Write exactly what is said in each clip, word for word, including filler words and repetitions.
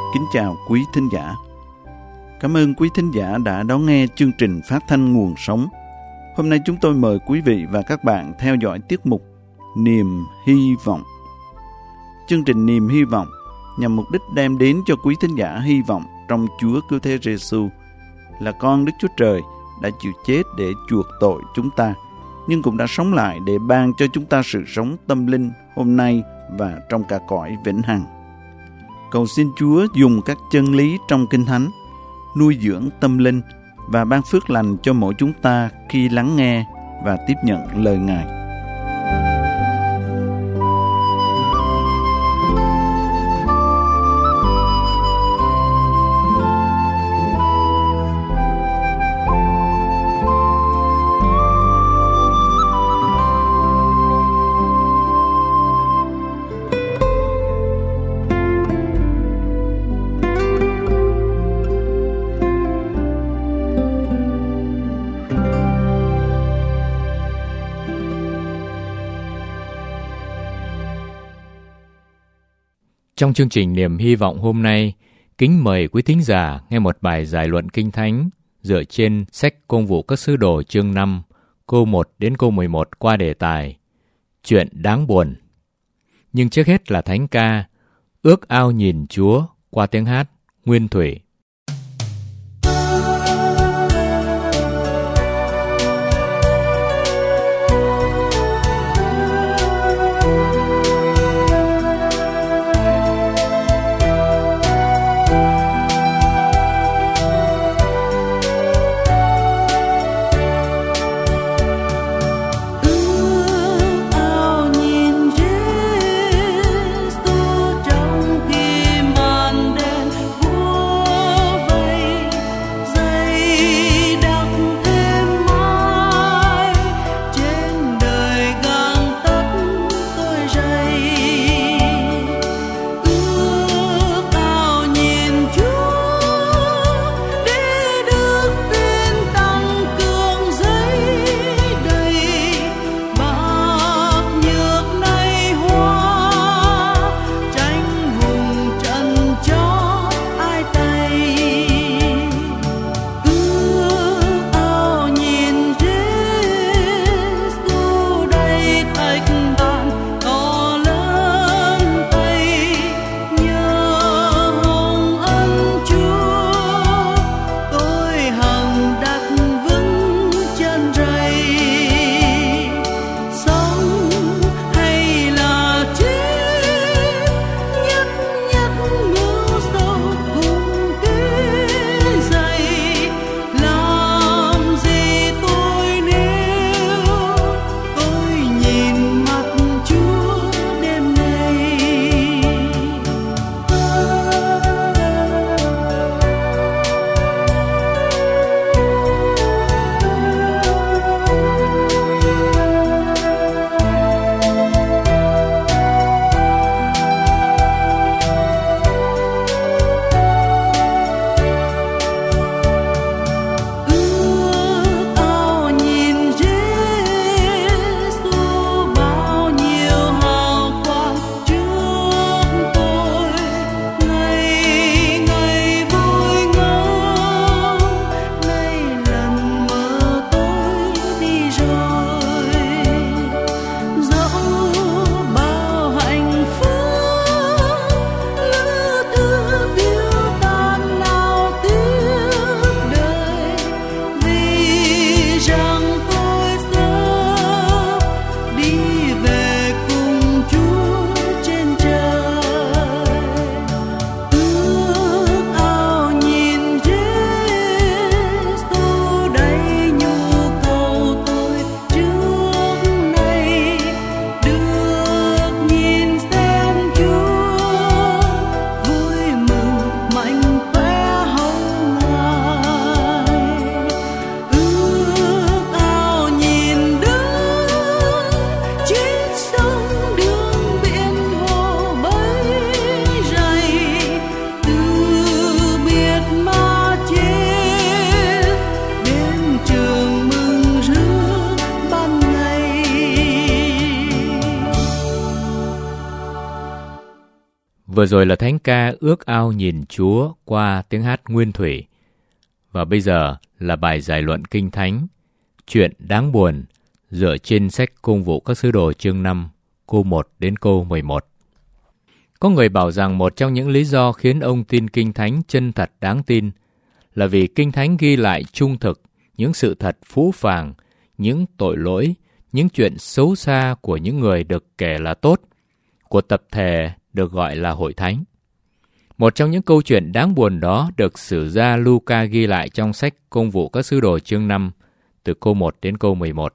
Kính chào quý thính giả. Cảm ơn quý thính giả đã đón nghe chương trình phát thanh Nguồn Sống. Hôm nay chúng tôi mời quý vị và các bạn theo dõi tiết mục Niềm Hy Vọng. Chương trình Niềm Hy Vọng nhằm mục đích đem đến cho quý thính giả hy vọng trong Chúa Cứu Thế Giêsu là con Đức Chúa Trời đã chịu chết để chuộc tội chúng ta, nhưng cũng đã sống lại để ban cho chúng ta sự sống tâm linh hôm nay và trong cả cõi vĩnh hằng. Cầu xin Chúa dùng các chân lý trong Kinh Thánh nuôi dưỡng tâm linh và ban phước lành cho mỗi chúng ta khi lắng nghe và tiếp nhận lời Ngài. Trong chương trình Niềm Hy Vọng hôm nay, kính mời quý thính giả nghe một bài giải luận Kinh Thánh dựa trên sách Công vụ các sứ đồ chương năm, câu một đến câu mười một qua đề tài Chuyện đáng buồn. Nhưng trước hết là thánh ca Ước ao nhìn Chúa qua tiếng hát Nguyên Thủy. Trong khi màn đêm buông Vừa rồi là thánh ca ước ao nhìn Chúa qua tiếng hát nguyên thủy. Và bây giờ là bài giải luận Kinh Thánh, chuyện đáng buồn, dựa trên sách Công vụ các sứ đồ chương năm, câu một đến câu mười một. Có người bảo rằng một trong những lý do khiến ông tin Kinh Thánh chân thật đáng tin là vì Kinh Thánh ghi lại trung thực những sự thật phũ phàng, những tội lỗi, những chuyện xấu xa của những người được kể là tốt, của tập thể được gọi là hội thánh. Một trong những câu chuyện đáng buồn đó được sử gia Luca ghi lại trong sách Công vụ các sứ đồ chương năm, từ câu một đến câu mười một.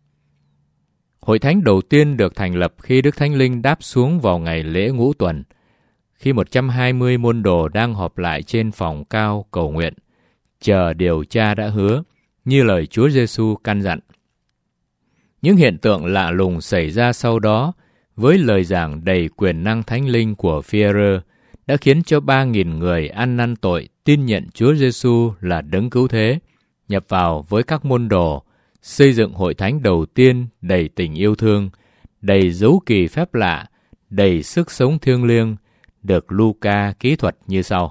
Hội thánh đầu tiên được thành lập khi Đức Thánh Linh đáp xuống vào ngày lễ ngũ tuần, khi một trăm hai mươi môn đồ đang họp lại trên phòng cao cầu nguyện, chờ điều Cha đã hứa, như lời Chúa Giêsu căn dặn. Những hiện tượng lạ lùng xảy ra sau đó, với lời giảng đầy quyền năng Thánh Linh của Phi-e-rơ, đã khiến cho ba nghìn người ăn năn tội tin nhận Chúa Giêsu là Đấng Cứu Thế, nhập vào với các môn đồ, xây dựng hội thánh đầu tiên đầy tình yêu thương, đầy dấu kỳ phép lạ, đầy sức sống thiêng liêng, được Luca kỹ thuật như sau.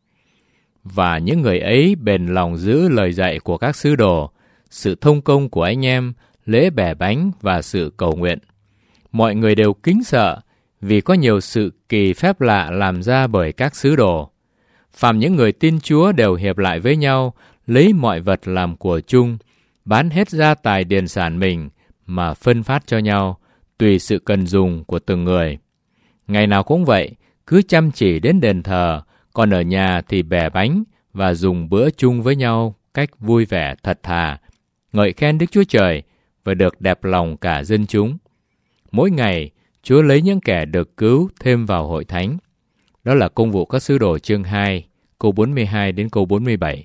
Và những người ấy bền lòng giữ lời dạy của các sứ đồ, sự thông công của anh em, lễ bẻ bánh và sự cầu nguyện. Mọi người đều kính sợ vì có nhiều sự kỳ phép lạ làm ra bởi các sứ đồ. Phàm những người tin Chúa đều hiệp lại với nhau, lấy mọi vật làm của chung, bán hết gia tài điền sản mình mà phân phát cho nhau, tùy sự cần dùng của từng người. Ngày nào cũng vậy, cứ chăm chỉ đến đền thờ, còn ở nhà thì bẻ bánh và dùng bữa chung với nhau cách vui vẻ thật thà, ngợi khen Đức Chúa Trời và được đẹp lòng cả dân chúng. Mỗi ngày, Chúa lấy những kẻ được cứu thêm vào hội thánh. Đó là Công vụ các sứ đồ chương hai, câu bốn mươi hai đến câu bốn mươi bảy.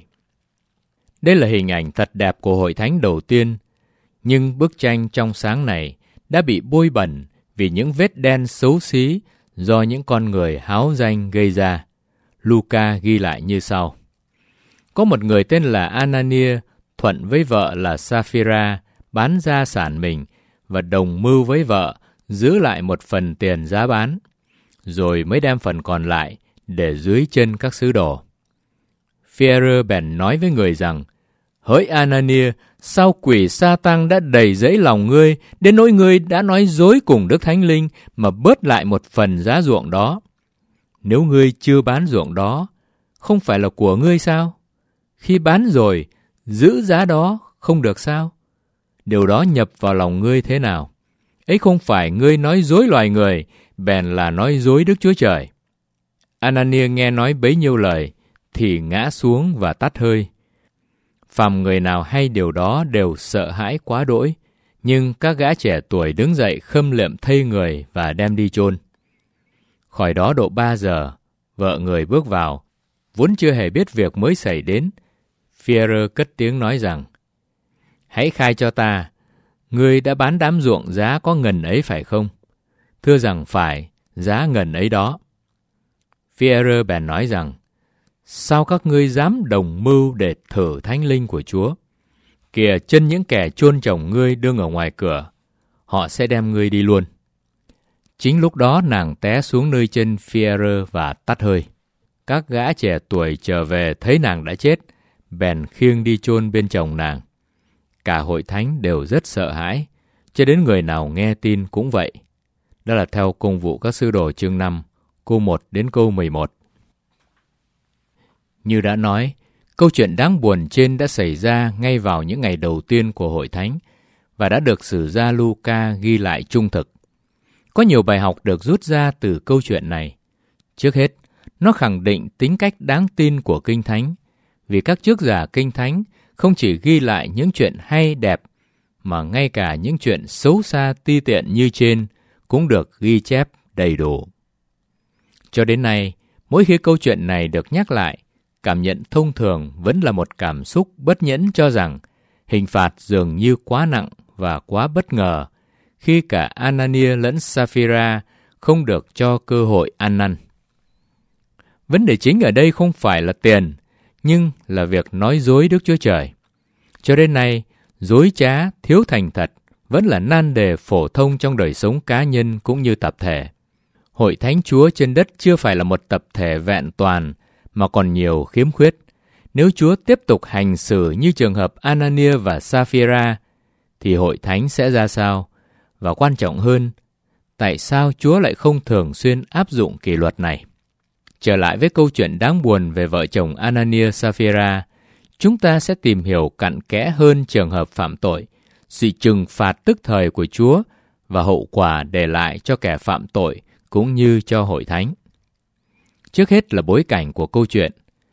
Đây là hình ảnh thật đẹp của hội thánh đầu tiên, nhưng bức tranh trong sáng này đã bị bôi bẩn vì những vết đen xấu xí do những con người háo danh gây ra. Luca ghi lại như sau. Có một người tên là Anania thuận với vợ là Sapphira bán gia sản mình và đồng mưu với vợ giữ lại một phần tiền giá bán, rồi mới đem phần còn lại để dưới chân các sứ đồ. Phi-e-rơ bèn nói với người rằng, hỡi Anania, sao quỷ Sa-tăng đã đầy dẫy lòng ngươi, đến nỗi ngươi đã nói dối cùng Đức Thánh Linh mà bớt lại một phần giá ruộng đó? Nếu ngươi chưa bán ruộng đó, không phải là của ngươi sao? Khi bán rồi, giữ giá đó không được sao? Điều đó nhập vào lòng ngươi thế nào? Ấy không phải ngươi nói dối loài người, bèn là nói dối Đức Chúa Trời. Anania nghe nói bấy nhiêu lời, thì ngã xuống và tắt hơi. Phàm người nào hay điều đó đều sợ hãi quá đỗi, nhưng các gã trẻ tuổi đứng dậy khâm liệm thây người và đem đi chôn. Khỏi đó độ ba giờ, vợ người bước vào, vốn chưa hề biết việc mới xảy đến. Phi-e-rơ cất tiếng nói rằng, hãy khai cho ta, ngươi đã bán đám ruộng giá có ngần ấy phải không? Thưa rằng phải, giá ngần ấy đó. Phi-e-rơ bèn nói rằng, sao các ngươi dám đồng mưu để thử Thánh Linh của Chúa? Kìa chân những kẻ chôn chồng ngươi đương ở ngoài cửa, họ sẽ đem ngươi đi luôn. Chính lúc đó nàng té xuống nơi chân Phi-e-rơ và tắt hơi. Các gã trẻ tuổi trở về thấy nàng đã chết, bèn khiêng đi chôn bên chồng nàng. Cả hội thánh đều rất sợ hãi, cho đến người nào nghe tin cũng vậy. Đó là theo Công vụ các sứ đồ chương năm, câu một đến câu mười một. Như đã nói, câu chuyện đáng buồn trên đã xảy ra ngay vào những ngày đầu tiên của hội thánh và đã được sử gia Luca ghi lại trung thực. Có nhiều bài học được rút ra từ câu chuyện này. Trước hết, nó khẳng định tính cách đáng tin của Kinh Thánh, vì các chức giả Kinh Thánh không chỉ ghi lại những chuyện hay đẹp, mà ngay cả những chuyện xấu xa ti tiện như trên cũng được ghi chép đầy đủ. Cho đến nay, mỗi khi câu chuyện này được nhắc lại, cảm nhận thông thường vẫn là một cảm xúc bất nhẫn cho rằng hình phạt dường như quá nặng và quá bất ngờ khi cả Anania lẫn Sapphira không được cho cơ hội ăn năn. Vấn đề chính ở đây không phải là tiền, nhưng là việc nói dối Đức Chúa Trời. Cho đến nay, dối trá, thiếu thành thật vẫn là nan đề phổ thông trong đời sống cá nhân cũng như tập thể. Hội thánh Chúa trên đất chưa phải là một tập thể vẹn toàn, mà còn nhiều khiếm khuyết. Nếu Chúa tiếp tục hành xử như trường hợp Anania và Sapphira, thì hội thánh sẽ ra sao? Và quan trọng hơn, tại sao Chúa lại không thường xuyên áp dụng kỷ luật này? Trở lại với câu chuyện đáng buồn về vợ chồng Anania Sapphira, chúng ta sẽ tìm hiểu cặn kẽ hơn trường hợp phạm tội, sự trừng phạt tức thời của Chúa và hậu quả để lại cho kẻ phạm tội cũng như cho hội thánh. Trước hết là bối cảnh của câu chuyện.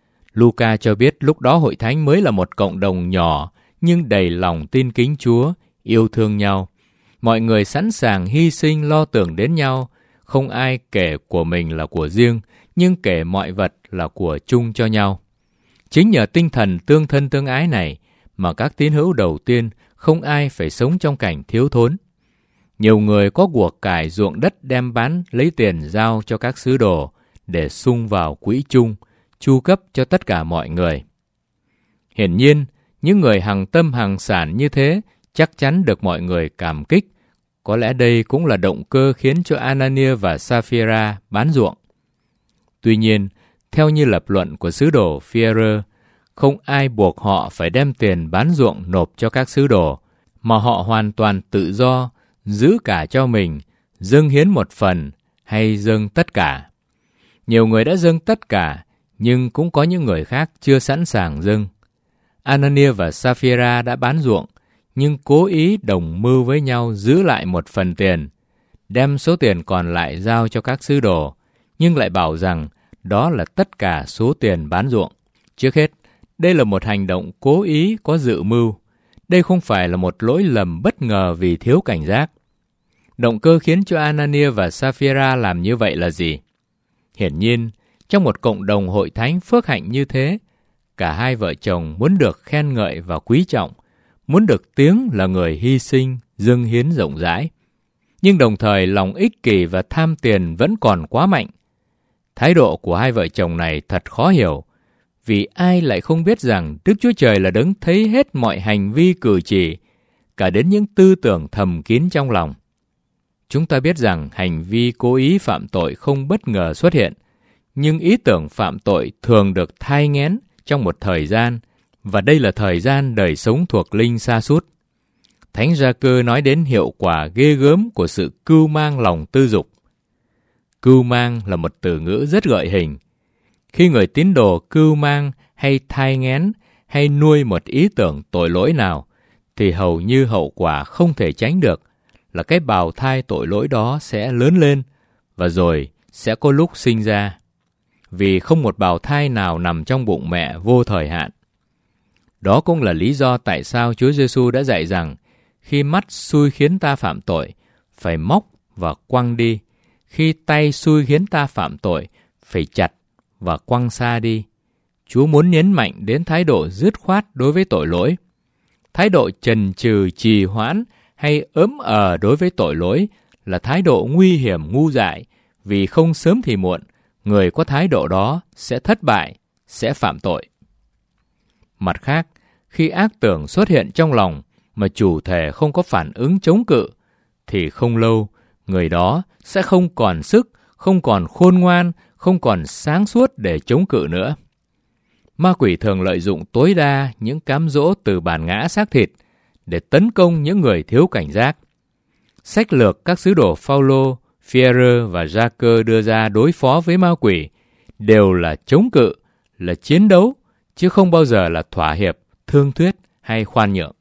Luca cho biết lúc đó hội thánh mới là một cộng đồng nhỏ nhưng đầy lòng tin kính Chúa, yêu thương nhau. Mọi người sẵn sàng hy sinh lo tưởng đến nhau, không ai kể của mình là của riêng, nhưng kể mọi vật là của chung cho nhau. Chính nhờ tinh thần tương thân tương ái này mà các tín hữu đầu tiên không ai phải sống trong cảnh thiếu thốn. Nhiều người có của cải ruộng đất đem bán lấy tiền giao cho các sứ đồ để sung vào quỹ chung, chu cấp cho tất cả mọi người. Hiển nhiên, những người hằng tâm hằng sản như thế chắc chắn được mọi người cảm kích. Có lẽ đây cũng là động cơ khiến cho Anania và Sapphira bán ruộng. Tuy nhiên, theo như lập luận của sứ đồ Phi-e-rơ, không ai buộc họ phải đem tiền bán ruộng nộp cho các sứ đồ, mà họ hoàn toàn tự do, giữ cả cho mình, dâng hiến một phần hay dâng tất cả. Nhiều người đã dâng tất cả, nhưng cũng có những người khác chưa sẵn sàng dâng. Anania và Sapphira đã bán ruộng, nhưng cố ý đồng mưu với nhau giữ lại một phần tiền, đem số tiền còn lại giao cho các sứ đồ, nhưng lại bảo rằng đó là tất cả số tiền bán ruộng. Trước hết, đây là một hành động cố ý có dự mưu. Đây không phải là một lỗi lầm bất ngờ vì thiếu cảnh giác. Động cơ khiến cho Anania và Sapphira làm như vậy là gì? Hiển nhiên, trong một cộng đồng hội thánh phước hạnh như thế, cả hai vợ chồng muốn được khen ngợi và quý trọng, muốn được tiếng là người hy sinh, dâng hiến rộng rãi. Nhưng đồng thời lòng ích kỷ và tham tiền vẫn còn quá mạnh. Thái độ của hai vợ chồng này thật khó hiểu, vì ai lại không biết rằng Đức Chúa Trời là đấng thấy hết mọi hành vi cử chỉ, cả đến những tư tưởng thầm kín trong lòng. Chúng ta biết rằng hành vi cố ý phạm tội không bất ngờ xuất hiện, nhưng ý tưởng phạm tội thường được thai nghén trong một thời gian, và đây là thời gian đời sống thuộc linh sa sút. Thánh Gia-cơ nói đến hiệu quả ghê gớm của sự cưu mang lòng tư dục. Cưu mang là một từ ngữ rất gợi hình. Khi người tín đồ cưu mang hay thai nghén hay nuôi một ý tưởng tội lỗi nào, thì hầu như hậu quả không thể tránh được là cái bào thai tội lỗi đó sẽ lớn lên và rồi sẽ có lúc sinh ra. Vì không một bào thai nào nằm trong bụng mẹ vô thời hạn. Đó cũng là lý do tại sao Chúa Giêsu đã dạy rằng khi mắt xui khiến ta phạm tội, phải móc và quăng đi. Khi tay xui khiến ta phạm tội, phải chặt và quăng xa đi. Chúa muốn nhấn mạnh đến thái độ dứt khoát đối với tội lỗi. Thái độ chần chừ trì hoãn hay ớm ờ đối với tội lỗi là thái độ nguy hiểm ngu dại, vì không sớm thì muộn, người có thái độ đó sẽ thất bại, sẽ phạm tội. Mặt khác, khi ác tưởng xuất hiện trong lòng mà chủ thể không có phản ứng chống cự, thì không lâu, người đó sẽ không còn sức, không còn khôn ngoan, không còn sáng suốt để chống cự nữa. Ma quỷ thường lợi dụng tối đa những cám dỗ từ bản ngã xác thịt để tấn công những người thiếu cảnh giác. Sách lược các sứ đồ Phao-lô, Phi-e-rơ và Gia-cơ đưa ra đối phó với ma quỷ đều là chống cự, là chiến đấu, chứ không bao giờ là thỏa hiệp, thương thuyết hay khoan nhượng.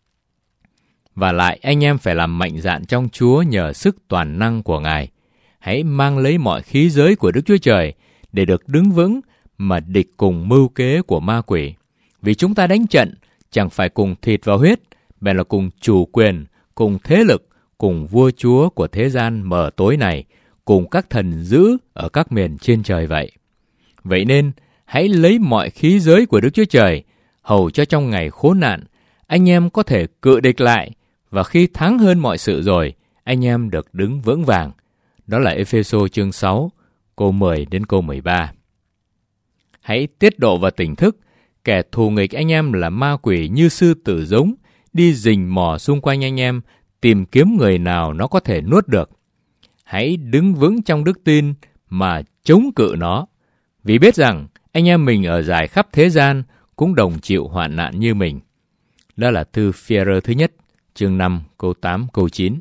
Và lại anh em phải làm mạnh dạn trong Chúa nhờ sức toàn năng của Ngài. Hãy mang lấy mọi khí giới của Đức Chúa Trời để được đứng vững mà địch cùng mưu kế của ma quỷ. Vì chúng ta đánh trận chẳng phải cùng thịt và huyết, bèn là cùng chủ quyền, cùng thế lực, cùng vua chúa của thế gian mờ tối này, cùng các thần dữ ở các miền trên trời vậy. Vậy nên, hãy lấy mọi khí giới của Đức Chúa Trời, hầu cho trong ngày khốn nạn, anh em có thể cự địch lại, và khi thắng hơn mọi sự rồi, anh em được đứng vững vàng. Đó là Ê-phê-sô chương sáu, câu mười đến câu mười ba. Hãy tiết độ và tỉnh thức, kẻ thù nghịch anh em là ma quỷ như sư tử giống, đi rình mò xung quanh anh em, tìm kiếm người nào nó có thể nuốt được. hãy đứng vững trong đức tin mà chống cự nó, vì biết rằng anh em mình ở rải khắp thế gian cũng đồng chịu hoạn nạn như mình. Đó là thư Phi-e-rơ thứ nhất, chương năm, câu tám, câu chín.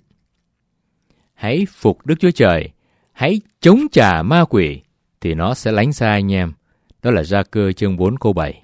Hãy phục Đức Chúa Trời, hãy chống trả ma quỷ, thì nó sẽ lánh xa anh em. Đó là Gia-cơ chương bốn, câu bảy.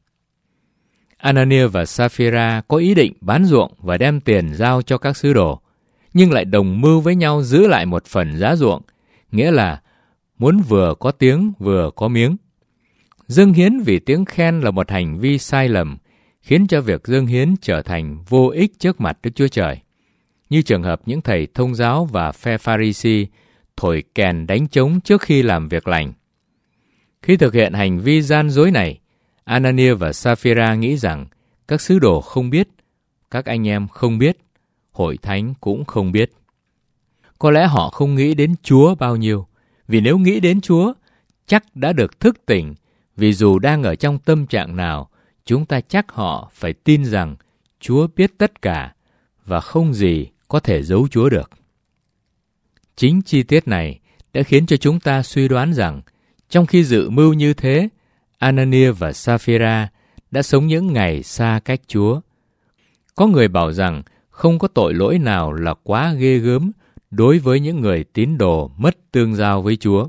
Anania và Sapphira có ý định bán ruộng và đem tiền giao cho các sứ đồ, nhưng lại đồng mưu với nhau giữ lại một phần giá ruộng, nghĩa là muốn vừa có tiếng vừa có miếng. Dâng hiến vì tiếng khen là một hành vi sai lầm, khiến cho việc dâng hiến trở thành vô ích trước mặt Đức Chúa Trời. Như trường hợp những thầy thông giáo và phe Pha-ri-si thổi kèn đánh trống trước khi làm việc lành. Khi thực hiện hành vi gian dối này, Anania và Sapphira nghĩ rằng các sứ đồ không biết, các anh em không biết, hội thánh cũng không biết. Có lẽ họ không nghĩ đến Chúa bao nhiêu, vì nếu nghĩ đến Chúa, chắc đã được thức tỉnh, vì dù đang ở trong tâm trạng nào, chúng ta chắc họ phải tin rằng Chúa biết tất cả và không gì có thể giấu Chúa được. Chính chi tiết này đã khiến cho chúng ta suy đoán rằng trong khi dự mưu như thế, Anania và Sapphira đã sống những ngày xa cách Chúa. Có người bảo rằng không có tội lỗi nào là quá ghê gớm đối với những người tín đồ mất tương giao với Chúa.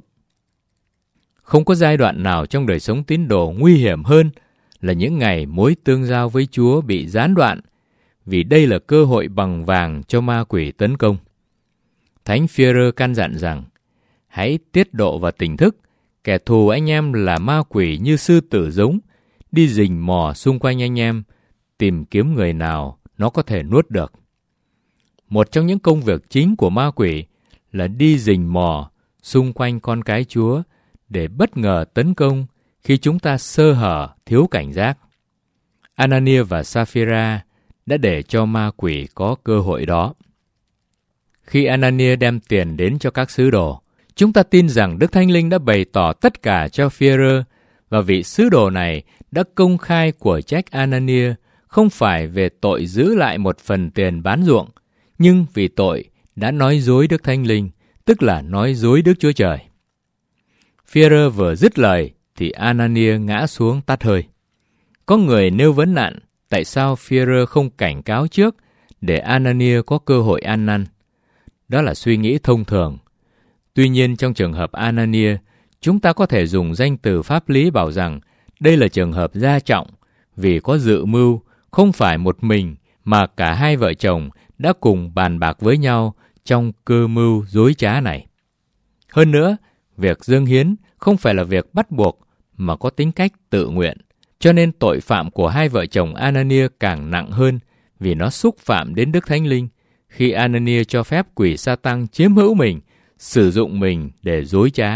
Không có giai đoạn nào trong đời sống tín đồ nguy hiểm hơn là những ngày mối tương giao với Chúa bị gián đoạn, vì đây là cơ hội bằng vàng cho ma quỷ tấn công. Thánh Phi-e-rơ căn dặn rằng, hãy tiết độ và tỉnh thức, kẻ thù anh em là ma quỷ như sư tử giống, đi rình mò xung quanh anh em, tìm kiếm người nào nó có thể nuốt được. Một trong những công việc chính của ma quỷ là đi rình mò xung quanh con cái Chúa để bất ngờ tấn công khi chúng ta sơ hở, thiếu cảnh giác. Anania và Sapphira đã để cho ma quỷ có cơ hội đó. Khi Anania đem tiền đến cho các sứ đồ, chúng ta tin rằng Đức Thánh Linh đã bày tỏ tất cả cho Phi-e-rơ, và vị sứ đồ này đã công khai của trách Anania không phải về tội giữ lại một phần tiền bán ruộng, nhưng vì tội đã nói dối Đức Thánh Linh, tức là nói dối Đức Chúa Trời. Phi-e-rơ vừa dứt lời thì Anania ngã xuống tắt hơi. Có người nêu vấn nạn tại sao Phi-e-rơ không cảnh cáo trước để Anania có cơ hội ăn năn. Đó là suy nghĩ thông thường. Tuy nhiên trong trường hợp Anania, chúng ta có thể dùng danh từ pháp lý bảo rằng đây là trường hợp gia trọng, vì có dự mưu, không phải một mình mà cả hai vợ chồng đã cùng bàn bạc với nhau trong cơ mưu dối trá này. Hơn nữa, việc dâng hiến không phải là việc bắt buộc mà có tính cách tự nguyện, cho nên tội phạm của hai vợ chồng Anania càng nặng hơn vì nó xúc phạm đến Đức Thánh Linh khi Anania cho phép quỷ Sa-tăng chiếm hữu mình, sử dụng mình để dối trá.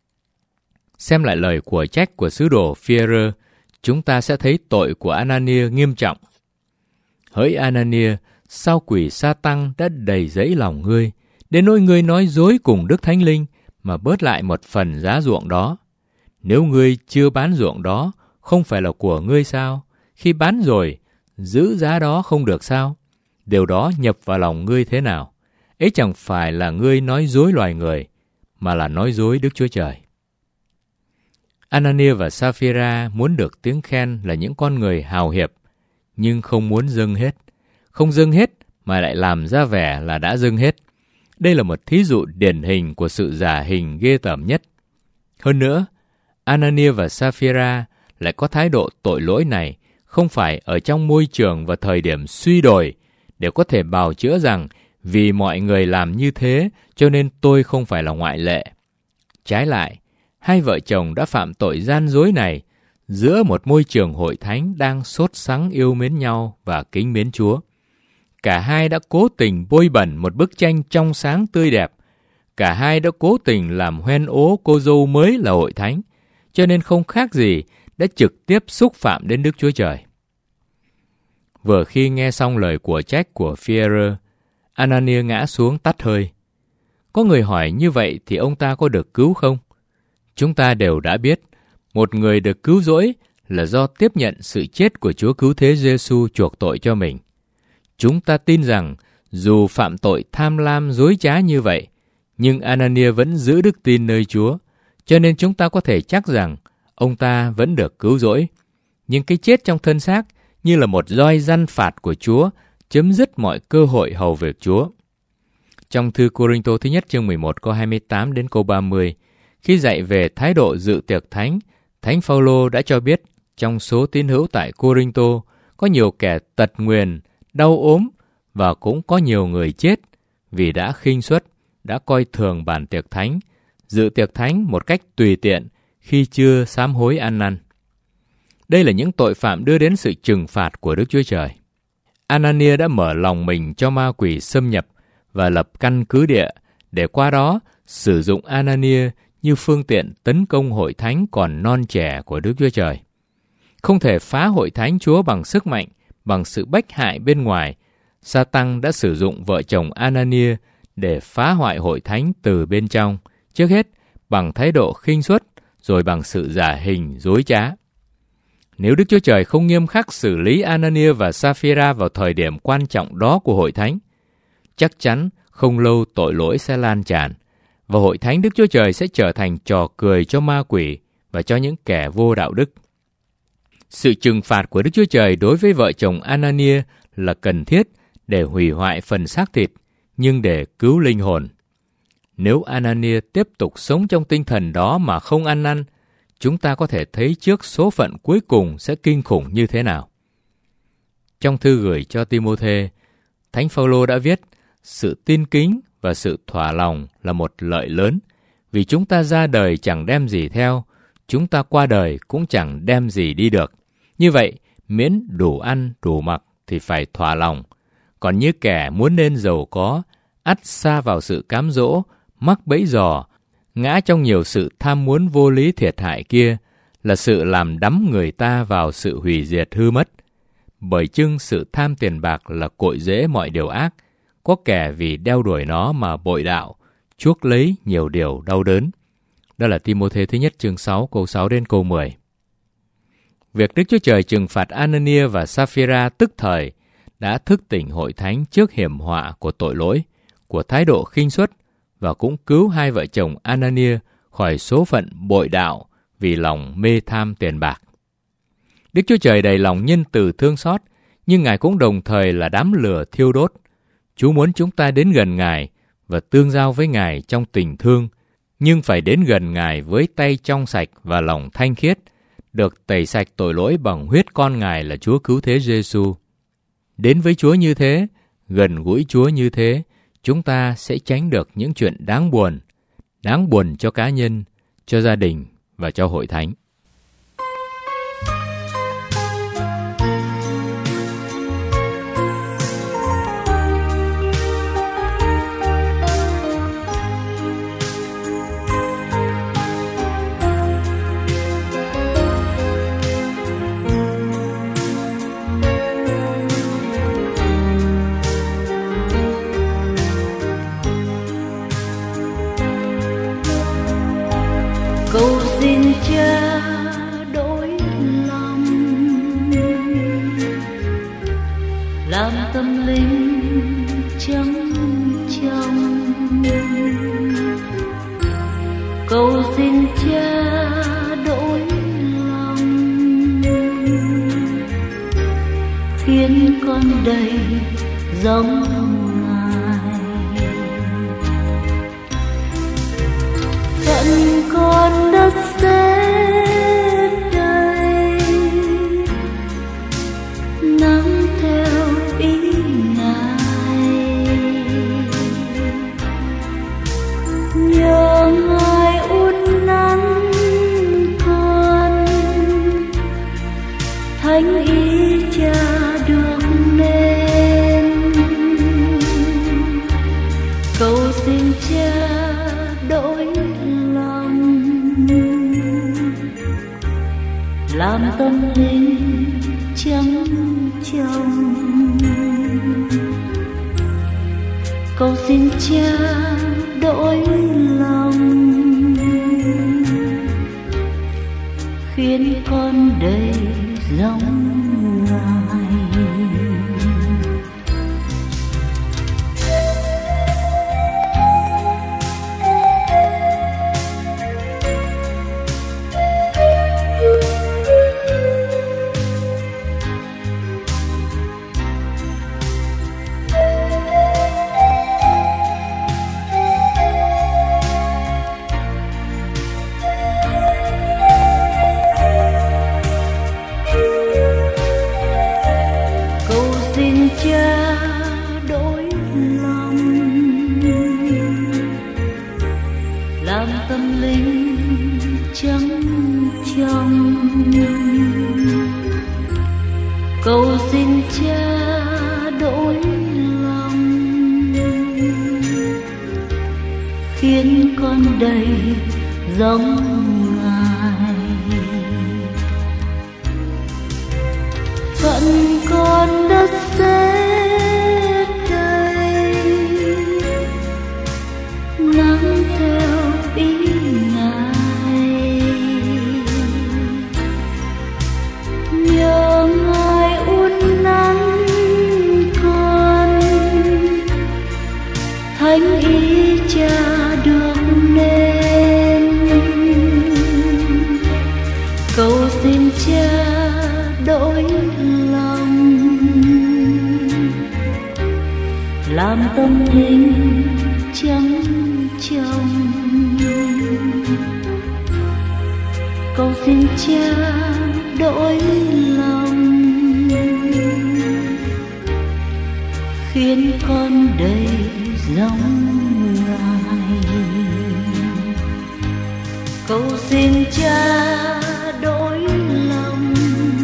Xem lại lời của trách của sứ đồ Phi-e-rơ, chúng ta sẽ thấy tội của Anania nghiêm trọng. Hỡi Anania, sao quỷ Sa-tăng đã đầy dẫy lòng ngươi, đến nỗi ngươi nói dối cùng Đức Thánh Linh mà bớt lại một phần giá ruộng đó? Nếu ngươi chưa bán ruộng đó, không phải là của ngươi sao? Khi bán rồi, giữ giá đó không được sao? Điều đó nhập vào lòng ngươi thế nào? Ấy chẳng phải là ngươi nói dối loài người, mà là nói dối Đức Chúa Trời. Anania và Sapphira muốn được tiếng khen là những con người hào hiệp, nhưng không muốn dâng hết. Không dâng hết mà lại làm ra vẻ là đã dâng hết. Đây là một thí dụ điển hình của sự giả hình ghê tởm nhất. Hơn nữa, Anania và Sapphira lại có thái độ tội lỗi này không phải ở trong môi trường và thời điểm suy đồi để có thể bào chữa rằng vì mọi người làm như thế cho nên tôi không phải là ngoại lệ. Trái lại, hai vợ chồng đã phạm tội gian dối này giữa một môi trường hội thánh đang sốt sắng yêu mến nhau và kính mến Chúa. Cả hai đã cố tình bôi bẩn một bức tranh trong sáng tươi đẹp. Cả hai đã cố tình làm hoen ố cô dâu mới là hội thánh, cho nên không khác gì đã trực tiếp xúc phạm đến Đức Chúa Trời. Vừa khi nghe xong lời của trách của Phi-e-rơ, Anania ngã xuống tắt hơi. Có người hỏi như vậy thì ông ta có được cứu không? Chúng ta đều đã biết, một người được cứu rỗi là do tiếp nhận sự chết của Chúa Cứu Thế Giê-xu chuộc tội cho mình. Chúng ta tin rằng dù phạm tội tham lam dối trá như vậy, Nhưng Anania vẫn giữ đức tin nơi Chúa, cho nên chúng ta có thể chắc rằng ông ta vẫn được cứu rỗi. Nhưng cái chết trong thân xác như là một roi răn phạt của Chúa, chấm dứt mọi cơ hội hầu việc Chúa. Trong thư Cô-rinh-tô thứ nhất chương mười một câu hai mươi tám đến câu ba mươi, khi dạy về thái độ dự tiệc thánh, Thánh Phao-lô đã cho biết trong số tín hữu tại Cô-rinh-tô có nhiều kẻ tật nguyền, đau ốm và cũng có nhiều người chết vì đã khinh suất, đã coi thường bàn tiệc thánh, dự tiệc thánh một cách tùy tiện khi chưa sám hối ăn năn. Đây là những tội phạm đưa đến sự trừng phạt của Đức Chúa Trời. Anania đã mở lòng mình cho ma quỷ xâm nhập và lập căn cứ địa, để qua đó sử dụng Anania như phương tiện tấn công hội thánh còn non trẻ của Đức Chúa Trời. Không thể phá hội thánh Chúa bằng sức mạnh, bằng sự bách hại bên ngoài. Sa-tăng đã sử dụng vợ chồng Anania để phá hoại hội thánh từ bên trong, trước hết bằng thái độ khinh suất, rồi bằng sự giả hình dối trá. Nếu Đức Chúa Trời không nghiêm khắc xử lý Anania và Sa-phi-ra vào thời điểm quan trọng đó của hội thánh, chắc chắn không lâu tội lỗi sẽ lan tràn, và hội thánh Đức Chúa Trời sẽ trở thành trò cười cho ma quỷ và cho những kẻ vô đạo đức. Sự trừng phạt của Đức Chúa Trời đối với vợ chồng Anania là cần thiết để hủy hoại phần xác thịt, nhưng để cứu linh hồn. Nếu Anania tiếp tục sống trong tinh thần đó mà không ăn năn, chúng ta có thể thấy trước số phận cuối cùng sẽ kinh khủng như thế nào. Trong thư gửi cho Ti-mô-thê, Thánh Phao-lô đã viết, sự tin kính và sự thỏa lòng là một lợi lớn, vì chúng ta ra đời chẳng đem gì theo, chúng ta qua đời cũng chẳng đem gì đi được. Như vậy, miễn đủ ăn, đủ mặc thì phải thỏa lòng. Còn như kẻ muốn nên giàu có, ắt sa vào sự cám dỗ, mắc bẫy giò, ngã trong nhiều sự tham muốn vô lý thiệt hại kia, là sự làm đắm người ta vào sự hủy diệt hư mất. Bởi chưng sự tham tiền bạc là cội rễ mọi điều ác, có kẻ vì đeo đuổi nó mà bội đạo, chuốc lấy nhiều điều đau đớn. Đó là Ti-mô-thê thứ nhất chương sáu câu sáu đến câu mười. Việc Đức Chúa Trời trừng phạt Anania và Sa-phi-ra tức thời đã thức tỉnh hội thánh trước hiểm họa của tội lỗi, của thái độ khinh suất, và cũng cứu hai vợ chồng Anania khỏi số phận bội đạo vì lòng mê tham tiền bạc. Đức Chúa Trời đầy lòng nhân từ thương xót, nhưng Ngài cũng đồng thời là đám lửa thiêu đốt. Chúa muốn chúng ta đến gần Ngài và tương giao với Ngài trong tình thương, nhưng phải đến gần Ngài với tay trong sạch và lòng thanh khiết, được tẩy sạch tội lỗi bằng huyết con Ngài là Chúa Cứu Thế Giê-xu. Đến với Chúa như thế, gần gũi Chúa như thế, chúng ta sẽ tránh được những chuyện đáng buồn, đáng buồn cho cá nhân, cho gia đình và cho hội thánh. Cầu xin Cha đổi lòng, làm tâm linh trắng trong. Cầu xin Cha đổi lòng, khiến con đầy giống con đất sẽ đầy nắng theo ý Ngài, nhờ Ngài uốn nắn con, thánh ý Cha được nên. Cầu xin Cha đổi làm tâm linh trắng trong. Cầu xin Cha đổi lòng, khiến con đầy giống Ngài. trắng trong. Cầu xin Cha đổi lòng, khiến con đầy giống Ngài. Phận con đất sẽ đầy, nắng theo ý Ngài. Nhờ Ngài uốn nắng con, thánh ý Cha được nên. Cầu xin Cha đổi lòng, làm tâm linh trắng trong. Cầu xin Cha đổi lòng, khiến con đầy giống Ngài. Cầu xin Cha đổi lòng,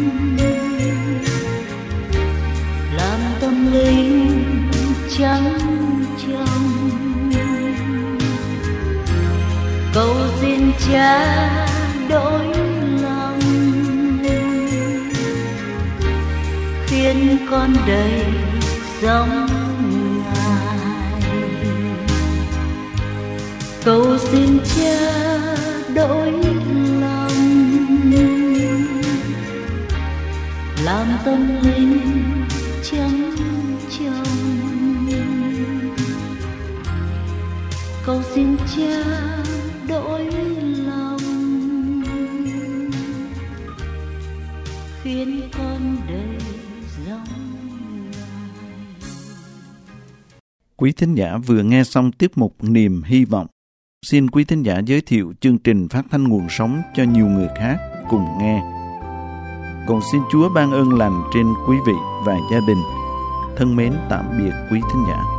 làm tâm linh trắng trong. Cầu xin Cha đổi lòng, khiến con đầy giống Ngài. Cầu xin Cha đổi lòng, làm tâm linh trắng trong. Cầu xin Cha đổi lòng, khiến con đầy giống Ngài. Quý thính giả vừa nghe xong tiết mục Niềm Hy Vọng. Xin quý thính giả giới thiệu chương trình phát thanh nguồn sống cho nhiều người khác cùng nghe. Cầu xin Chúa ban ơn lành trên quý vị và gia đình. Thân mến tạm biệt quý thính giả.